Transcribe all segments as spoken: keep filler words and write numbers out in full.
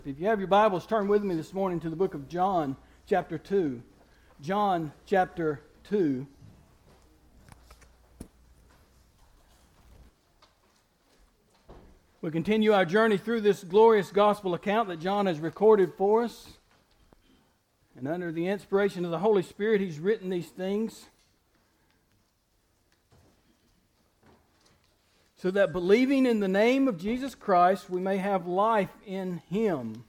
If you have your Bibles, turn with me this morning to the book of John, chapter two. John, chapter two. We continue our journey through this glorious gospel account that John has recorded for us. And under the inspiration of the Holy Spirit, he's written these things so that believing in the name of Jesus Christ, we may have life in Him.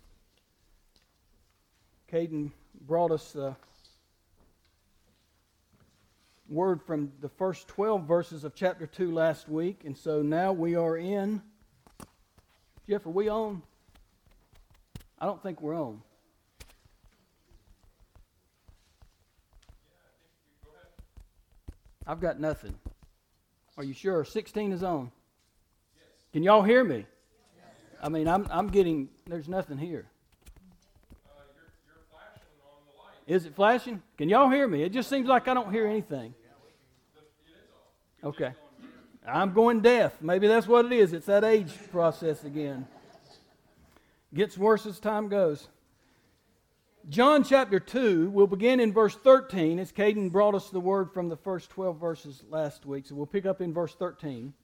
Caden brought us a word from the first twelve verses of chapter two last week, and so now we are in... Jeff, are we on? I don't think we're on. I've got nothing. Are you sure? sixteen is on. Can y'all hear me? I mean, I'm I'm getting, there's nothing here. Uh, you're, you're flashing on the light. Is it flashing? Can y'all hear me? It just seems like I don't hear anything. Okay. I'm going deaf. Maybe that's what it is. It's that age process again. Gets worse as time goes. John chapter two, we'll begin in verse thirteen, as Caden brought us the word from the first twelve verses last week. So we'll pick up in verse thirteen.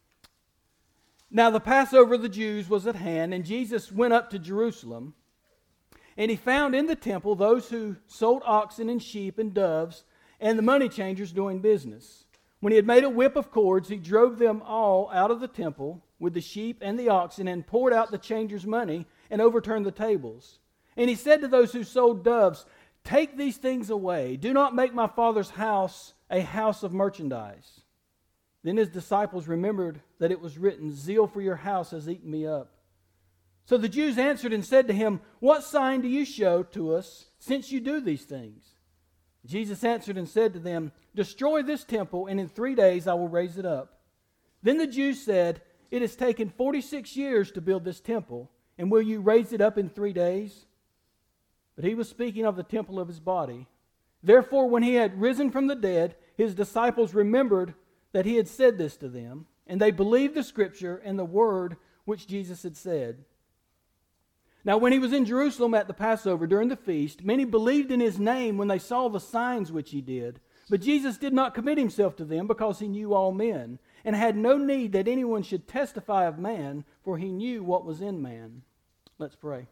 Now the Passover of the Jews was at hand, and Jesus went up to Jerusalem. And he found in the temple those who sold oxen and sheep and doves, and the money changers doing business. When he had made a whip of cords, he drove them all out of the temple with the sheep and the oxen, and poured out the changers' money, and overturned the tables. And he said to those who sold doves, "Take these things away. Do not make my Father's house a house of merchandise." Then his disciples remembered that it was written, "Zeal for your house has eaten me up." So the Jews answered and said to him, "What sign do you show to us, since you do these things?" Jesus answered and said to them, "Destroy this temple, and in three days I will raise it up." Then the Jews said, "It has taken forty-six years to build this temple, and will you raise it up in three days?" But he was speaking of the temple of his body. Therefore, when he had risen from the dead, his disciples remembered that he had said this to them, and they believed the Scripture and the word which Jesus had said. Now when he was in Jerusalem at the Passover during the feast, many believed in his name when they saw the signs which he did. But Jesus did not commit himself to them, because he knew all men, and had no need that anyone should testify of man, for he knew what was in man. Let's pray.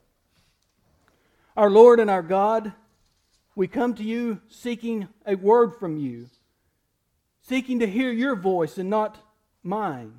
Our Lord and our God, we come to you seeking a word from you, seeking to hear your voice and not mine.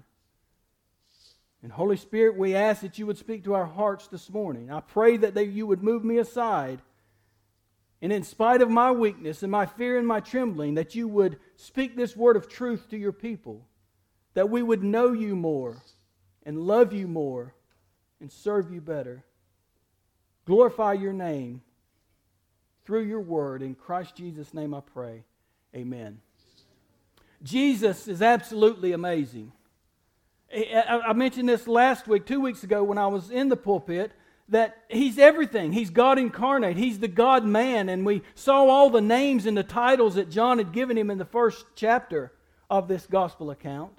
And Holy Spirit, we ask that you would speak to our hearts this morning. I pray that they, you would move me aside, and in spite of my weakness and my fear and my trembling, that you would speak this word of truth to your people, that we would know you more and love you more and serve you better. Glorify your name through your word. In Christ Jesus' name I pray. Amen. Jesus is absolutely amazing. I mentioned this last week, two weeks ago when I was in the pulpit, that He's everything. He's God incarnate. He's the God-man. And we saw all the names and the titles that John had given Him in the first chapter of this gospel account.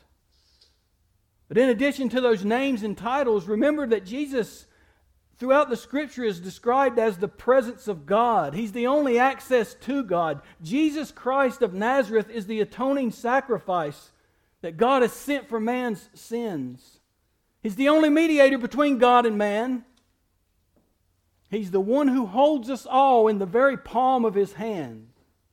But in addition to those names and titles, remember that Jesus, throughout the Scripture, is described as the presence of God. He's the only access to God. Jesus Christ of Nazareth is the atoning sacrifice that God has sent for man's sins. He's the only mediator between God and man. He's the one who holds us all in the very palm of His hand.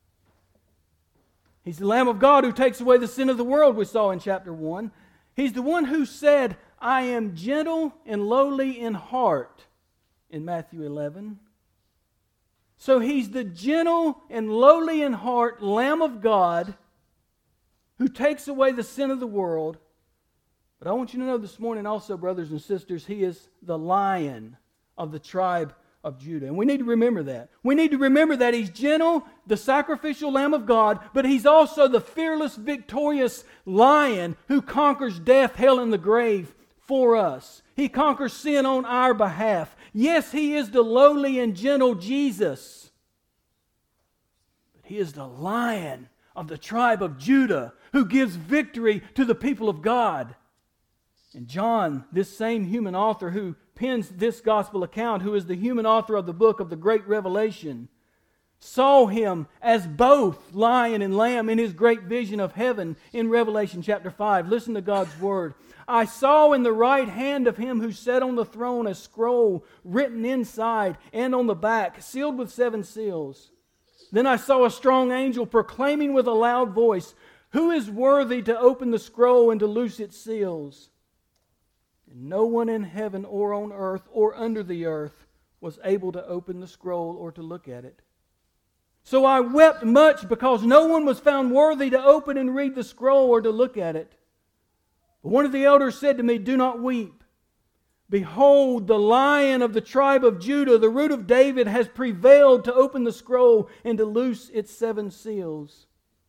He's the Lamb of God who takes away the sin of the world, we saw in chapter one. He's the one who said, "I am gentle and lowly in heart," in Matthew eleven. So He's the gentle and lowly in heart Lamb of God who takes away the sin of the world. But I want you to know this morning also, brothers and sisters, He is the Lion of the tribe of Judah. And we need to remember that. We need to remember that He's gentle, the sacrificial Lamb of God, but He's also the fearless, victorious Lion who conquers death, hell, and the grave for us. He conquers sin on our behalf. Yes, He is the lowly and gentle Jesus, but He is the Lion of the tribe of Judah who gives victory to the people of God. And John, this same human author who pens this gospel account, who is the human author of the book of the great revelation, saw him as both lion and lamb in his great vision of heaven in Revelation chapter five. Listen to God's word. I saw in the right hand of him who sat on the throne a scroll written inside and on the back, sealed with seven seals. Then I saw a strong angel proclaiming with a loud voice, "Who is worthy to open the scroll and to loose its seals?" And no one in heaven or on earth or under the earth was able to open the scroll or to look at it. So I wept much because no one was found worthy to open and read the scroll or to look at it. But one of the elders said to me, "Do not weep. Behold, the Lion of the tribe of Judah, the Root of David, has prevailed to open the scroll and to loose its seven seals."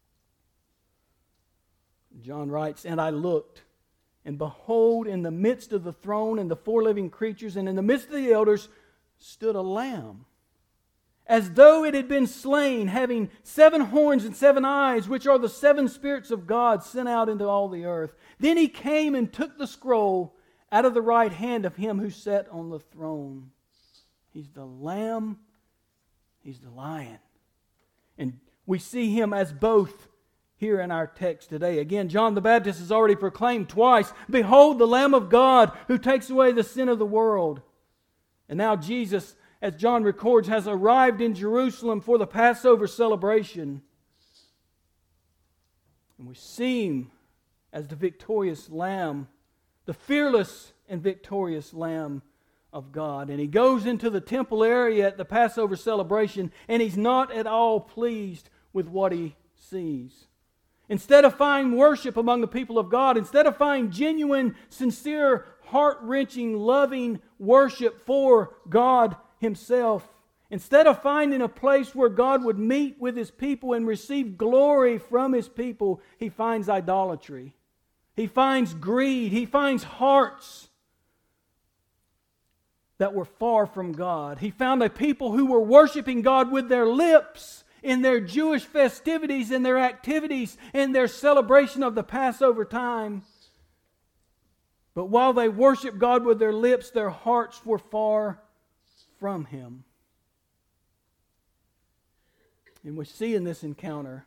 John writes, "And I looked, and behold, in the midst of the throne and the four living creatures, and in the midst of the elders, stood a lamb, as though it had been slain, having seven horns and seven eyes, which are the seven spirits of God sent out into all the earth. Then he came and took the scroll out of the right hand of him who sat on the throne." He's the lamb, he's the lion. And we see him as both here in our text today. Again, John the Baptist has already proclaimed twice, "Behold the Lamb of God who takes away the sin of the world." And now Jesus, as John records, has arrived in Jerusalem for the Passover celebration. And we see him as the victorious Lamb, the fearless and victorious Lamb of God. And he goes into the temple area at the Passover celebration, and he's not at all pleased with what he sees. Instead of finding worship among the people of God, instead of finding genuine, sincere, heart-wrenching, loving worship for God Himself, instead of finding a place where God would meet with His people and receive glory from His people, he finds idolatry. He finds greed. He finds hearts that were far from God. He found a people who were worshiping God with their lips in their Jewish festivities, in their activities, in their celebration of the Passover time. But while they worshiped God with their lips, their hearts were far from Him. And we see in this encounter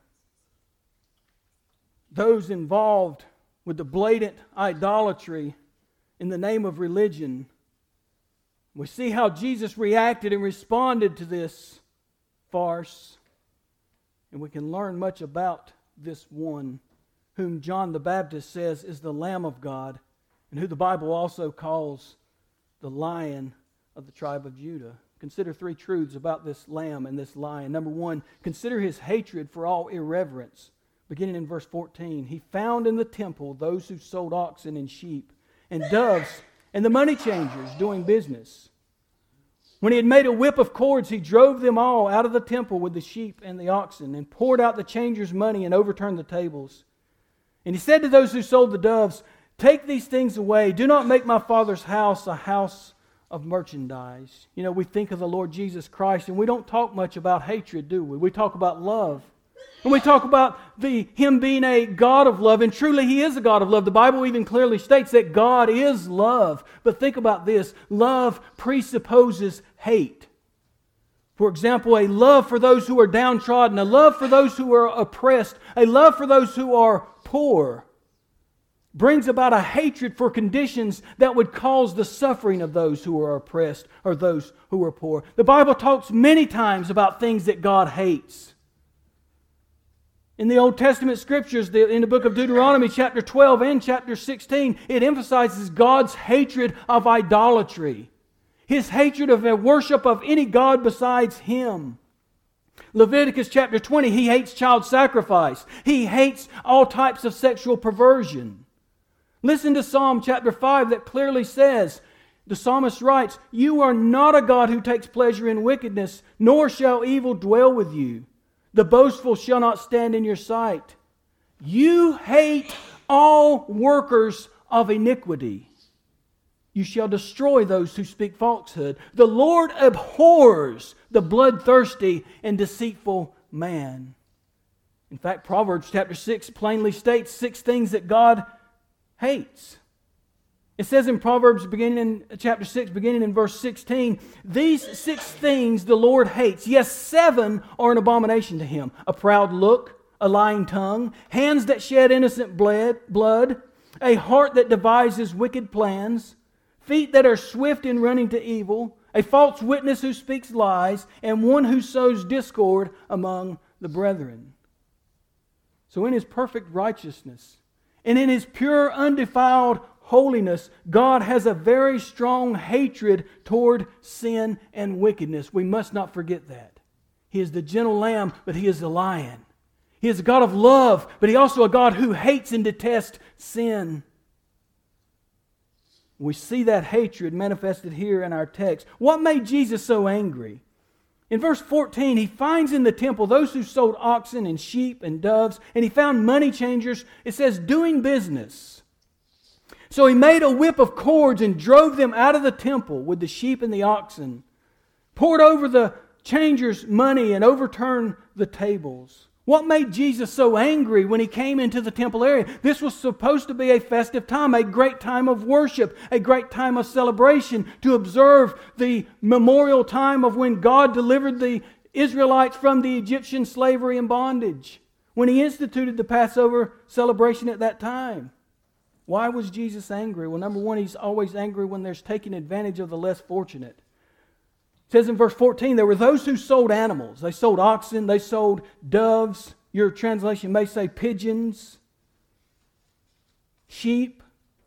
those involved with the blatant idolatry in the name of religion. We see how Jesus reacted and responded to this farce. And we can learn much about this one whom John the Baptist says is the Lamb of God, and who the Bible also calls the Lion of the tribe of Judah. Consider three truths about this Lamb and this Lion. Number one, consider His hatred for all irreverence. Beginning in verse fourteen, He found in the temple those who sold oxen and sheep and doves and the money changers doing business. When He had made a whip of cords, He drove them all out of the temple with the sheep and the oxen, and poured out the changers' money and overturned the tables. And He said to those who sold the doves, "Take these things away. Do not make my Father's house a house of merchandise." You know, we think of the Lord Jesus Christ, and we don't talk much about hatred, do we? We talk about love. And we talk about the Him being a God of love, and truly He is a God of love. The Bible even clearly states that God is love. But think about this. Love presupposes hate. For example, a love for those who are downtrodden, a love for those who are oppressed, a love for those who are poor, brings about a hatred for conditions that would cause the suffering of those who are oppressed or those who are poor. The Bible talks many times about things that God hates. In the Old Testament Scriptures, in the book of Deuteronomy chapter twelve and chapter sixteen, it emphasizes God's hatred of idolatry. His hatred of the worship of any god besides Him. Leviticus chapter twenty, He hates child sacrifice. He hates all types of sexual perversion. Listen to Psalm chapter five that clearly says, the psalmist writes, "You are not a God who takes pleasure in wickedness, nor shall evil dwell with you. The boastful shall not stand in your sight. You hate all workers of iniquity. You shall destroy those who speak falsehood. The Lord abhors the bloodthirsty and deceitful man." In fact, Proverbs chapter six plainly states six things that God hates. It says in Proverbs beginning in chapter six, beginning in verse sixteen, these six things the Lord hates. Yes, seven are an abomination to Him. A proud look, a lying tongue, hands that shed innocent blood, a heart that devises wicked plans, feet that are swift in running to evil, a false witness who speaks lies, and one who sows discord among the brethren. So in His perfect righteousness and in His pure, undefiled holiness, God has a very strong hatred toward sin and wickedness. We must not forget that. He is the gentle lamb, but He is the lion. He is a God of love, but He is also a God who hates and detests sin. We see that hatred manifested here in our text. What made Jesus so angry? In verse fourteen, He finds in the temple those who sold oxen and sheep and doves, and He found money changers, it says, doing business. So He made a whip of cords and drove them out of the temple with the sheep and the oxen, poured over the changers' money and overturned the tables. What made Jesus so angry when He came into the temple area? This was supposed to be a festive time, a great time of worship, a great time of celebration, to observe the memorial time of when God delivered the Israelites from the Egyptian slavery and bondage, when He instituted the Passover celebration at that time. Why was Jesus angry? Well, number one, He's always angry when there's taking advantage of the less fortunate. It says in verse fourteen, there were those who sold animals. They sold oxen, they sold doves. Your translation may say pigeons, sheep.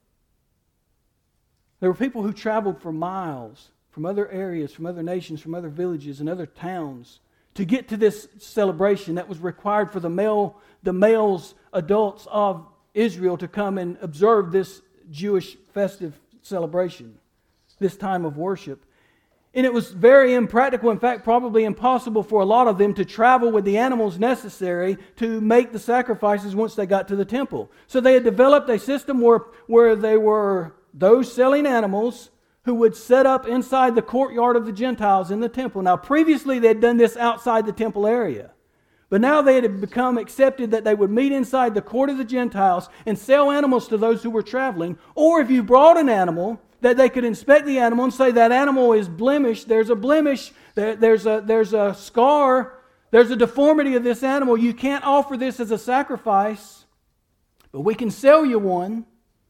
There were people who traveled for miles from other areas, from other nations, from other villages and other towns to get to this celebration that was required for the male, the males, adults of Israel to come and observe this Jewish festive celebration, this time of worship. And it was very impractical, in fact, probably impossible for a lot of them to travel with the animals necessary to make the sacrifices once they got to the temple. So they had developed a system where, where they were those selling animals who would set up inside the courtyard of the Gentiles in the temple. Now, previously they had done this outside the temple area. But now they had become accepted that they would meet inside the court of the Gentiles and sell animals to those who were traveling. Or if you brought an animal, that they could inspect the animal and say that animal is blemished, there's a blemish, there, there's, a, there's a scar, there's a deformity of this animal. You can't offer this as a sacrifice, but we can sell you one.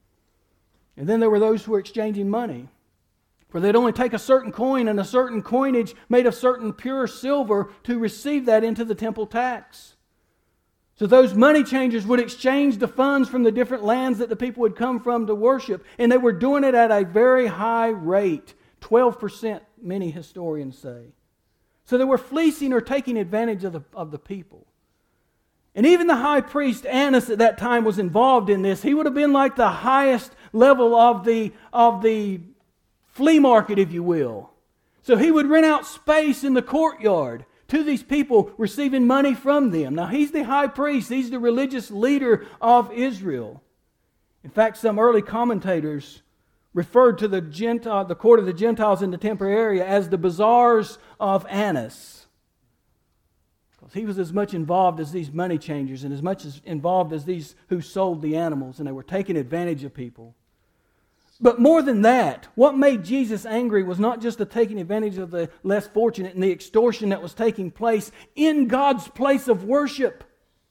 And then there were those who were exchanging money. For they'd only take a certain coin and a certain coinage made of certain pure silver to receive that into the temple tax. So those money changers would exchange the funds from the different lands that the people would come from to worship. And they were doing it at a very high rate. twelve percent, many historians say. So they were fleecing or taking advantage of the, of the people. And even the high priest Annas at that time was involved in this. He would have been like the highest level of the, of the flea market, if you will. So he would rent out space in the courtyard to these people, receiving money from them. Now, he's the high priest. He's the religious leader of Israel. In fact, some early commentators referred to the Gentile, the court of the Gentiles in the temple area as the bazaars of Annas. Because he was as much involved as these money changers and as much as involved as these who sold the animals, and they were taking advantage of people. But more than that, what made Jesus angry was not just the taking advantage of the less fortunate and the extortion that was taking place in God's place of worship.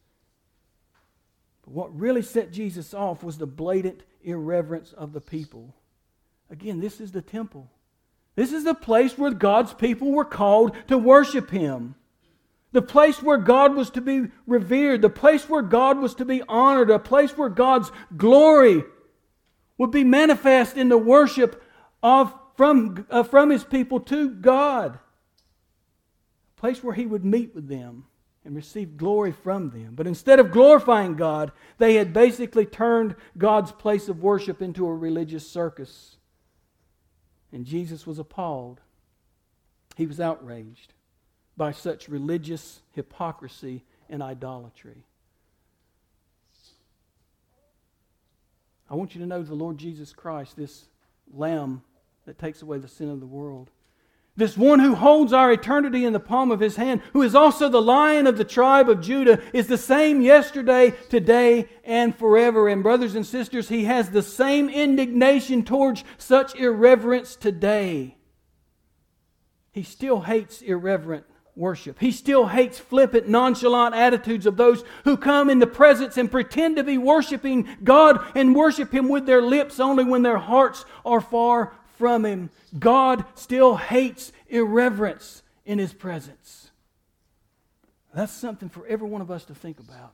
But what really set Jesus off was the blatant irreverence of the people. Again, this is the temple. This is the place where God's people were called to worship Him. The place where God was to be revered. The place where God was to be honored. A place where God's glory would be manifest in the worship of from, uh, from His people to God. A place where He would meet with them and receive glory from them. But instead of glorifying God, they had basically turned God's place of worship into a religious circus. And Jesus was appalled. He was outraged by such religious hypocrisy and idolatry. I want you to know the Lord Jesus Christ, this Lamb that takes away the sin of the world. This one who holds our eternity in the palm of His hand, who is also the Lion of the tribe of Judah, is the same yesterday, today, and forever. And brothers and sisters, He has the same indignation towards such irreverence today. He still hates irreverent worship. He still hates flippant, nonchalant attitudes of those who come in the presence and pretend to be worshiping God and worship Him with their lips only when their hearts are far from Him. God still hates irreverence in His presence. That's something for every one of us to think about.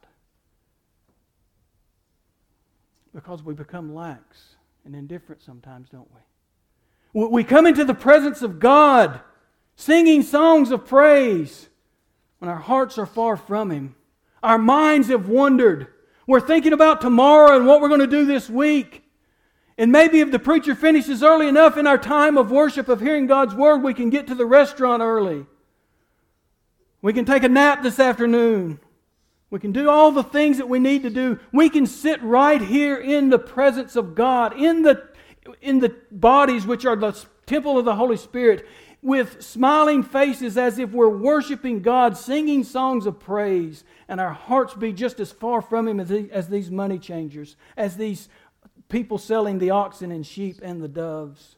Because we become lax and indifferent sometimes, don't we? We come into the presence of God singing songs of praise when our hearts are far from Him. Our minds have wandered. We're thinking about tomorrow and what we're going to do this week. And maybe if the preacher finishes early enough in our time of worship, of hearing God's Word, we can get to the restaurant early. We can take a nap this afternoon. We can do all the things that we need to do. We can sit right here in the presence of God, in the, in the bodies which are the temple of the Holy Spirit, with smiling faces as if we're worshiping God, singing songs of praise, and our hearts be just as far from Him as, the, as these money changers, as these people selling the oxen and sheep and the doves.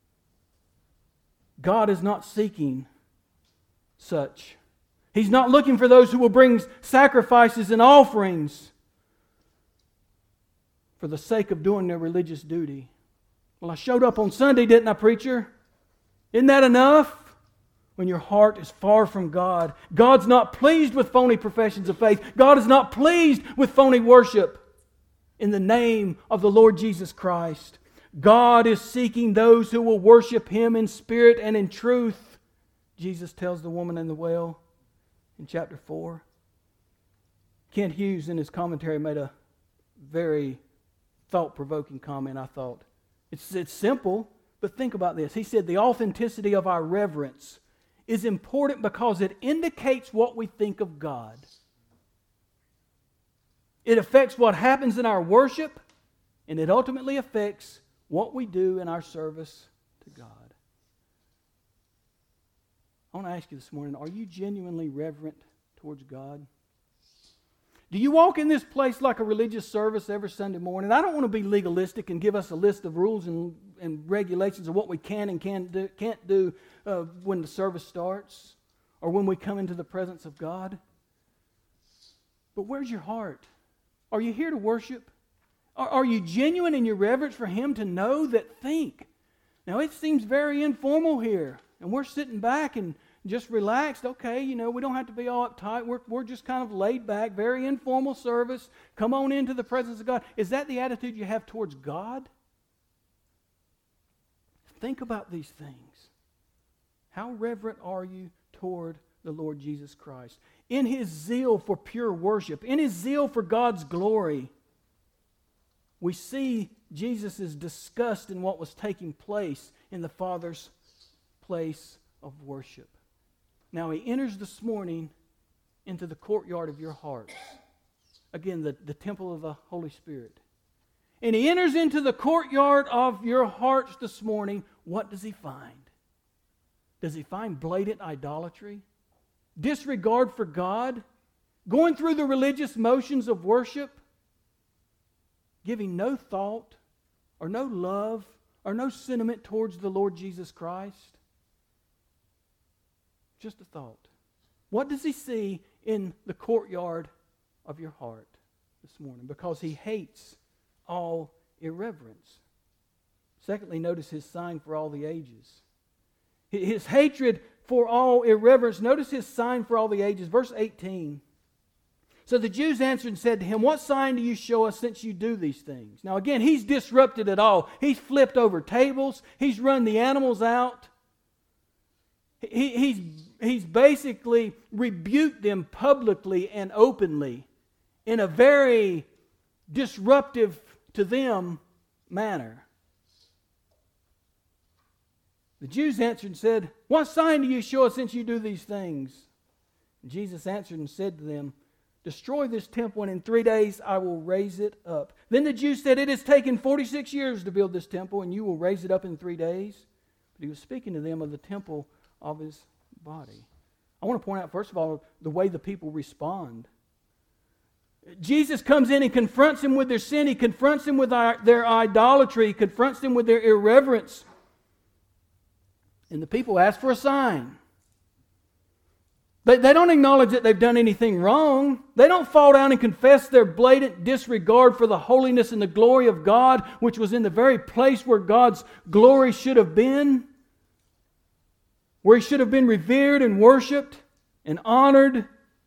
God is not seeking such. He's not looking for those who will bring sacrifices and offerings for the sake of doing their religious duty. Well, I showed up on Sunday, didn't I, preacher? Isn't that enough? When your heart is far from God. God's not pleased with phony professions of faith. God is not pleased with phony worship in the name of the Lord Jesus Christ. God is seeking those who will worship Him in spirit and in truth. Jesus tells the woman in the well in chapter four. Kent Hughes in his commentary made a very thought-provoking comment, I thought. It's, it's simple, but think about this. He said the authenticity of our reverence is important because it indicates what we think of God. It affects what happens in our worship, and it ultimately affects what we do in our service to God. I want to ask you this morning, are you genuinely reverent towards God? Do you walk in this place like a religious service every Sunday morning? I don't want to be legalistic and give us a list of rules and, and regulations of what we can and can't do, can't do uh, when the service starts or when we come into the presence of God. But where's your heart? Are you here to worship? Are, are you genuine in your reverence for Him to know that think? Now it seems very informal here, and we're sitting back and just relaxed. Okay, you know, we don't have to be all uptight. We're, we're just kind of laid back, very informal service. Come on into the presence of God. Is that the attitude you have towards God? Think about these things. How reverent are you toward the Lord Jesus Christ? In His zeal for pure worship, in His zeal for God's glory, we see Jesus' disgust in what was taking place in the Father's place of worship. Now He enters this morning into the courtyard of your hearts. Again, the, the temple of the Holy Spirit. And He enters into the courtyard of your hearts this morning. What does He find? Does He find blatant idolatry? Disregard for God? Going through the religious motions of worship? Giving no thought or no love or no sentiment towards the Lord Jesus Christ? Just a thought. What does He see in the courtyard of your heart this morning? Because He hates all irreverence. Secondly, notice His sign for all the ages. His hatred for all irreverence. Notice His sign for all the ages. Verse eighteen. So the Jews answered and said to Him, "What sign do you show us since you do these things?" Now again, He's disrupted it all. He's flipped over tables. He's run the animals out. He, he's, he's basically rebuked them publicly and openly in a very disruptive to them manner. The Jews answered and said, "What sign do you show us since you do these things?" And Jesus answered and said to them, "Destroy this temple, and in three days I will raise it up." Then the Jews said, "It has taken forty-six years to build this temple, and you will raise it up in three days?" But He was speaking to them of the temple of His body. I want to point out, first of all, the way the people respond. Jesus comes in and confronts them with their sin. He confronts them with our, their idolatry. He confronts them with their irreverence. And the people ask for a sign. They, they don't acknowledge that they've done anything wrong. They don't fall down and confess their blatant disregard for the holiness and the glory of God, which was in the very place where God's glory should have been, where He should have been revered and worshipped and honored.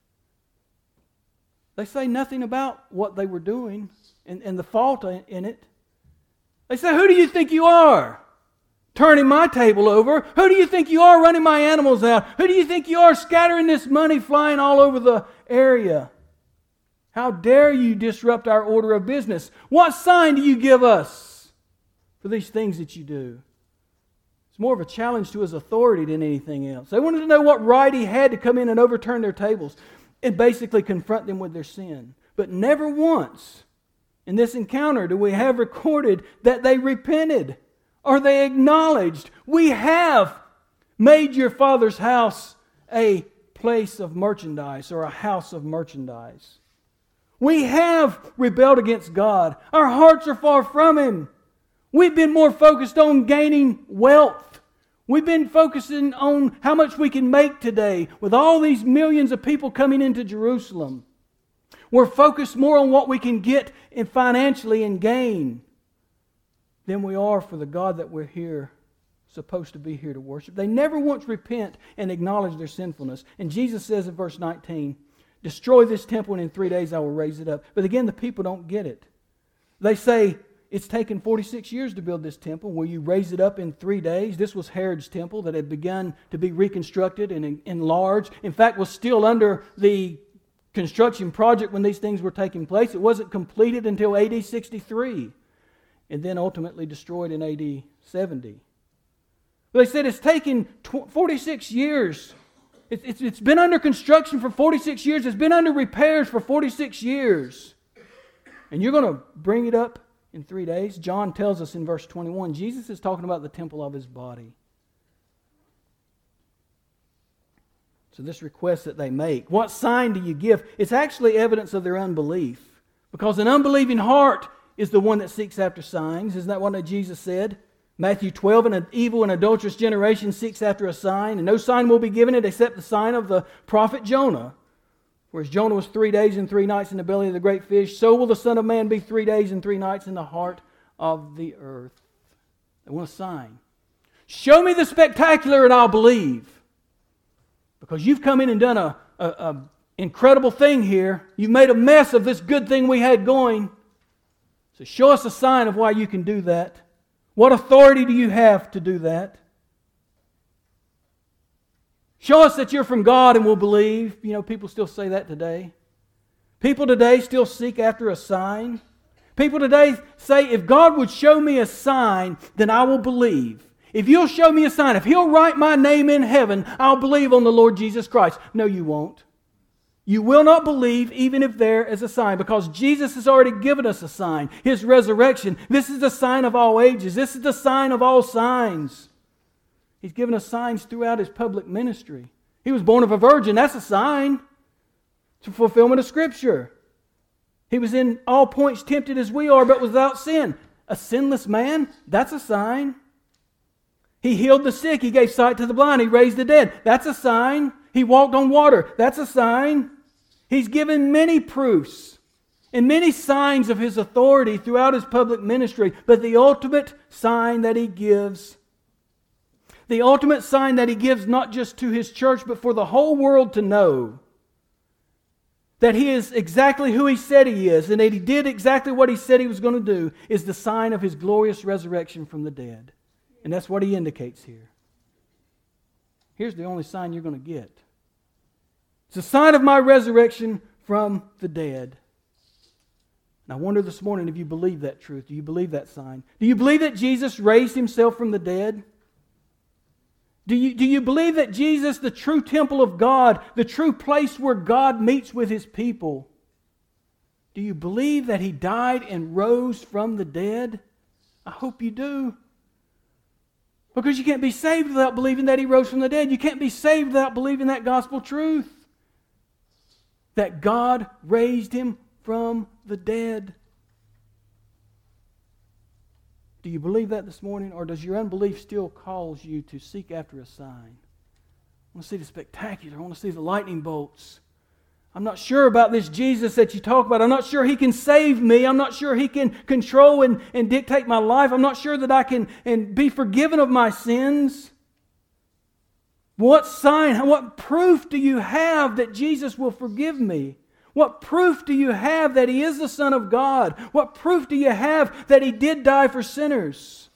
They say nothing about what they were doing and, and the fault in it. They say, "Who do you think you are? Turning my table over? Who do you think you are running my animals out? Who do you think you are scattering this money flying all over the area? How dare you disrupt our order of business? What sign do you give us for these things that you do?" It's more of a challenge to His authority than anything else. They wanted to know what right He had to come in and overturn their tables and basically confront them with their sin. But never once in this encounter do we have recorded that they repented or they acknowledged, "We have made your Father's house a place of merchandise," or a house of merchandise. "We have rebelled against God. Our hearts are far from Him. We've been more focused on gaining wealth. We've been focusing on how much we can make today with all these millions of people coming into Jerusalem. We're focused more on what we can get in financially and gain than we are for the God that we're here, supposed to be here to worship." They never once repent and acknowledge their sinfulness. And Jesus says in verse nineteen, "Destroy this temple and in three days I will raise it up." But again, the people don't get it. They say, "It's taken forty-six years to build this temple. Will you raise it up in three days?" This was Herod's temple that had begun to be reconstructed and enlarged. In fact, was still under the construction project when these things were taking place. It wasn't completed until A D sixty-three. And then ultimately destroyed in A D seventy. But they said it's taken forty-six years. It's, it's, it's been under construction for forty-six years. It's been under repairs for forty-six years. And you're going to bring it up in three days? John tells us in verse twenty-one, Jesus is talking about the temple of His body. So this request that they make, what sign do you give? It's actually evidence of their unbelief. Because an unbelieving heart is the one that seeks after signs. Isn't that what Jesus said? Matthew twelve, "An evil and adulterous generation seeks after a sign, and no sign will be given it except the sign of the prophet Jonah. Whereas Jonah was three days and three nights in the belly of the great fish, so will the Son of Man be three days and three nights in the heart of the earth." They want a sign. Show me the spectacular and I'll believe. Because you've come in and done a, a, a incredible thing here. You've made a mess of this good thing we had going. So show us a sign of why you can do that. What authority do you have to do that? Show us that you're from God and we'll believe. You know, people still say that today. People today still seek after a sign. People today say, if God would show me a sign, then I will believe. If you'll show me a sign, if He'll write my name in heaven, I'll believe on the Lord Jesus Christ. No, you won't. You will not believe even if there is a sign, because Jesus has already given us a sign, His resurrection. This is the sign of all ages. This is the sign of all signs. He's given us signs throughout His public ministry. He was born of a virgin. That's a sign. It's a fulfillment of Scripture. He was in all points tempted as we are, but without sin. A sinless man, that's a sign. He healed the sick. He gave sight to the blind. He raised the dead. That's a sign. He walked on water. That's a sign. He's given many proofs and many signs of His authority throughout His public ministry. But the ultimate sign that He gives, the ultimate sign that He gives not just to His church, but for the whole world to know that He is exactly who He said He is and that He did exactly what He said He was going to do, is the sign of His glorious resurrection from the dead. And that's what He indicates here. Here's the only sign you're going to get. It's a sign of my resurrection from the dead. And I wonder this morning if you believe that truth. Do you believe that sign? Do you believe that Jesus raised Himself from the dead? Do you, do you believe that Jesus, the true temple of God, the true place where God meets with His people, do you believe that He died and rose from the dead? I hope you do. Because you can't be saved without believing that He rose from the dead. You can't be saved without believing that gospel truth. That God raised Him from the dead. Do you believe that this morning? Or does your unbelief still cause you to seek after a sign? I want to see the spectacular. I want to see the lightning bolts. I'm not sure about this Jesus that you talk about. I'm not sure He can save me. I'm not sure He can control and, and dictate my life. I'm not sure that I can and be forgiven of my sins. What sign, what proof do you have that Jesus will forgive me? What proof do you have that He is the Son of God? What proof do you have that He did die for sinners?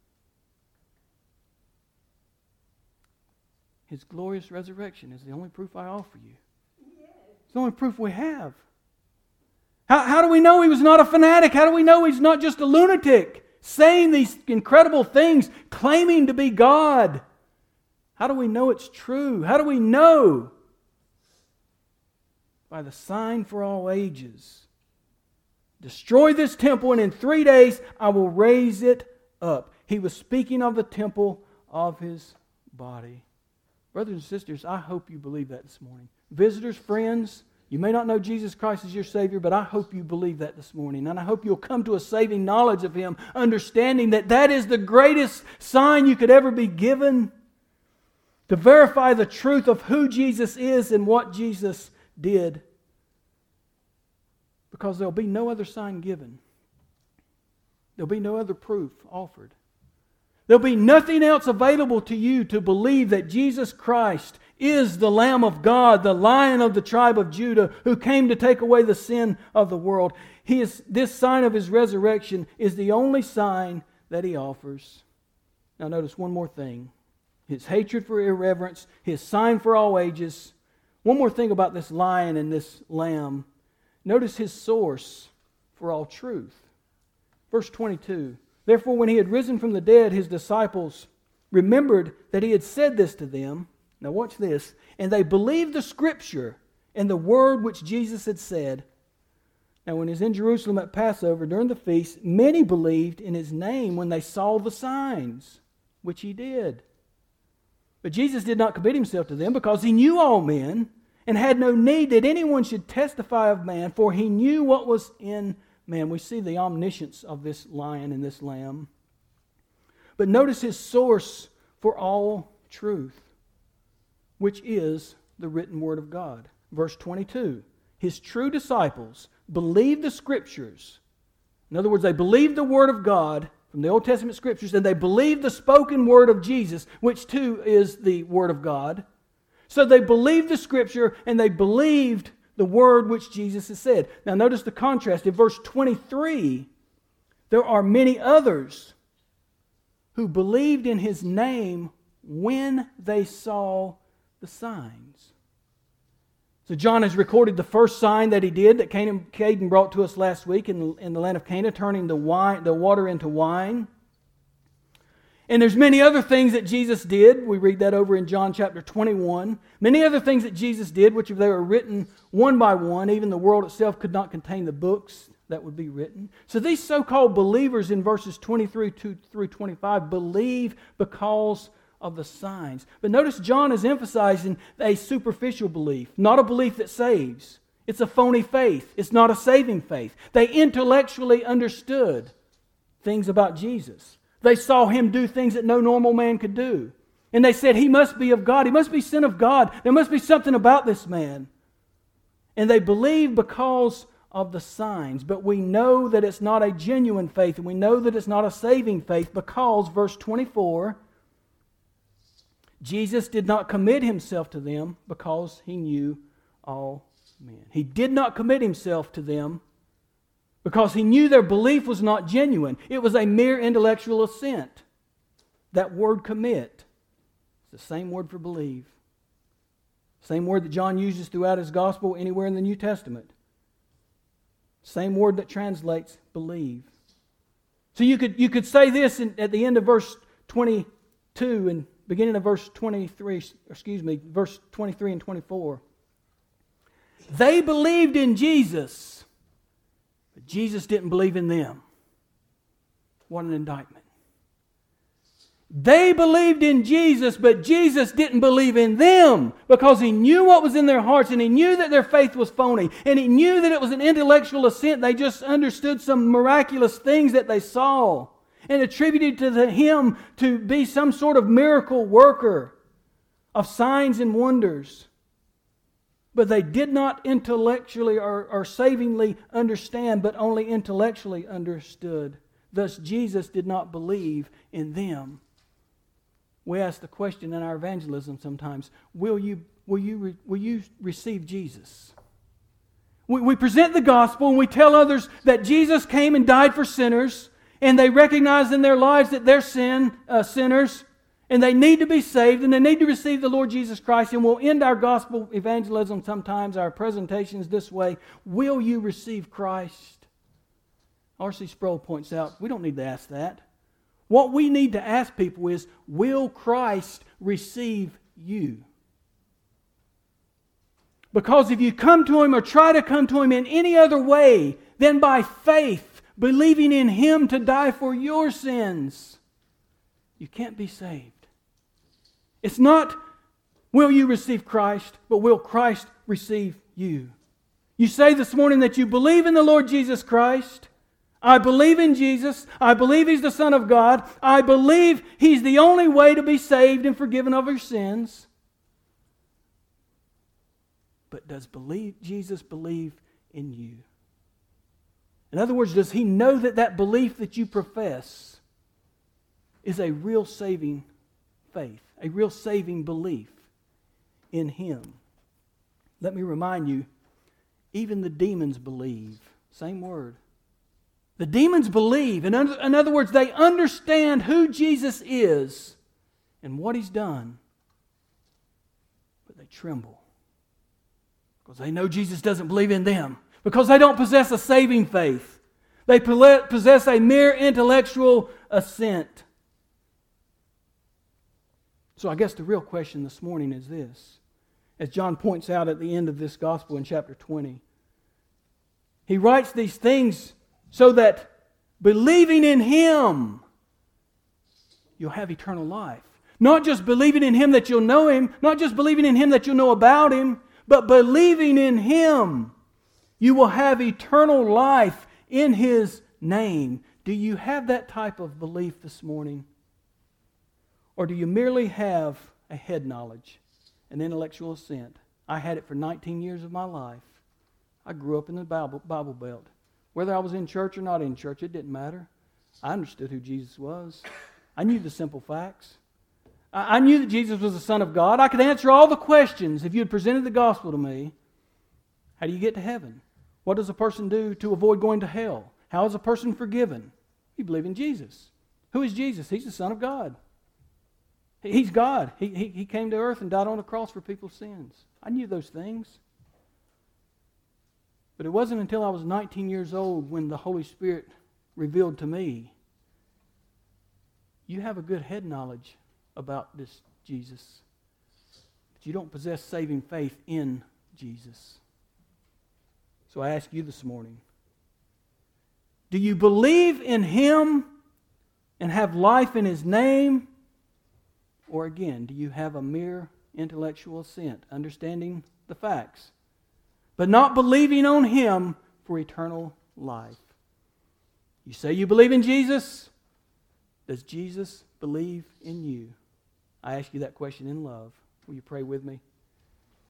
His glorious resurrection is the only proof I offer you. It's the only proof we have. How, how do we know He was not a fanatic? How do we know He's not just a lunatic saying these incredible things, claiming to be God? How do we know it's true? How do we know? By the sign for all ages. Destroy this temple, and in three days I will raise it up. He was speaking of the temple of His body. Brothers and sisters, I hope you believe that this morning. Visitors, friends, you may not know Jesus Christ as your Savior, but I hope you believe that this morning. And I hope you'll come to a saving knowledge of Him, understanding that that is the greatest sign you could ever be given to verify the truth of who Jesus is and what Jesus did. Because there'll be no other sign given. There'll be no other proof offered. There'll be nothing else available to you to believe that Jesus Christ is the Lamb of God, the Lion of the tribe of Judah, who came to take away the sin of the world. He is, this sign of His resurrection is the only sign that He offers. Now notice one more thing. His hatred for irreverence, His sign for all ages. One more thing about this lion and this lamb. Notice His source for all truth. Verse twenty-two. Therefore, when He had risen from the dead, His disciples remembered that He had said this to them. Now watch this. And they believed the Scripture and the word which Jesus had said. Now when He was in Jerusalem at Passover during the feast, many believed in His name when they saw the signs which He did. But Jesus did not commit Himself to them, because He knew all men and had no need that anyone should testify of man, for He knew what was in man. We see the omniscience of this lion and this lamb. But notice His source for all truth, which is the written Word of God. Verse twenty-two. His true disciples believed the Scriptures. In other words, they believed the Word of God from the Old Testament Scriptures, and they believed the spoken word of Jesus, which too is the Word of God. So they believed the Scripture, and they believed the word which Jesus has said. Now notice the contrast. In verse twenty-three, there are many others who believed in His name when they saw the signs. So John has recorded the first sign that he did that Caden brought to us last week in, in the land of Cana, turning the wine, the water into wine. And there's many other things that Jesus did. We read that over in John chapter twenty-one. Many other things that Jesus did, which if they were written one by one, even the world itself could not contain the books that would be written. So these so-called believers in verses twenty-three through twenty-five believe because of the signs. But notice John is emphasizing a superficial belief, not a belief that saves. It's a phony faith. It's not a saving faith. They intellectually understood things about Jesus. They saw Him do things that no normal man could do. And they said, He must be of God. He must be sent of God. There must be something about this man. And they believed because of the signs. But we know that it's not a genuine faith, and we know that it's not a saving faith because, verse twenty-four, Jesus did not commit Himself to them because He knew all men. He did not commit Himself to them because He knew their belief was not genuine. It was a mere intellectual assent. That word commit is the same word for believe. Same word that John uses throughout his gospel anywhere in the New Testament. Same word that translates believe. So you could, you could say this in, at the end of verse twenty-two and beginning of verse twenty-three, excuse me, verse twenty-three and twenty-four. They believed in Jesus, but Jesus didn't believe in them. What an indictment. They believed in Jesus, but Jesus didn't believe in them because He knew what was in their hearts, and He knew that their faith was phony, and He knew that it was an intellectual assent. They just understood some miraculous things that they saw and attributed to the, Him to be some sort of miracle worker of signs and wonders. But they did not intellectually or, or savingly understand, but only intellectually understood. Thus, Jesus did not believe in them. We ask the question in our evangelism sometimes, will you, will you, re, will you receive Jesus? We, we present the gospel and we tell others that Jesus came and died for sinners, and they recognize in their lives that they're sin, uh, sinners, and they need to be saved, and they need to receive the Lord Jesus Christ. And we'll end our gospel evangelism sometimes, our presentations this way. Will you receive Christ? R C Sproul points out, we don't need to ask that. What we need to ask people is, will Christ receive you? Because if you come to Him or try to come to Him in any other way than by faith, believing in Him to die for your sins, you can't be saved. It's not, will you receive Christ, but will Christ receive you? You say this morning that you believe in the Lord Jesus Christ. I believe in Jesus. I believe He's the Son of God. I believe He's the only way to be saved and forgiven of your sins. But does believe, Jesus believe in you? In other words, does He know that that belief that you profess is a real saving faith, a real saving belief in Him? Let me remind you, even the demons believe. Same word. The demons believe. In other words, they understand who Jesus is and what He's done. But they tremble because they know Jesus doesn't believe in them. Because they don't possess a saving faith. They possess a mere intellectual assent. So I guess the real question this morning is this. As John points out at the end of this gospel in chapter twenty. He writes these things so that believing in Him, you'll have eternal life. Not just believing in Him that you'll know Him, not just believing in Him that you'll know about Him, but believing in Him, you will have eternal life in His name. Do you have that type of belief this morning? Or do you merely have a head knowledge, an intellectual assent? I had it for nineteen years of my life. I grew up in the Bible, Bible Belt. Whether I was in church or not in church, it didn't matter. I understood who Jesus was. I knew the simple facts. I, I knew that Jesus was the Son of God. I could answer all the questions if you had presented the gospel to me. How do you get to heaven? What does a person do to avoid going to hell? How is a person forgiven? You believe in Jesus. Who is Jesus? He's the Son of God. He's God. He, he, he came to earth and died on the cross for people's sins. I knew those things. But it wasn't until I was nineteen years old when the Holy Spirit revealed to me, you have a good head knowledge about this Jesus, but you don't possess saving faith in Jesus. So I ask you this morning, do you believe in Him and have life in His name? Or again, do you have a mere intellectual assent, understanding the facts, but not believing on Him for eternal life? You say you believe in Jesus. Does Jesus believe in you? I ask you that question in love. Will you pray with me?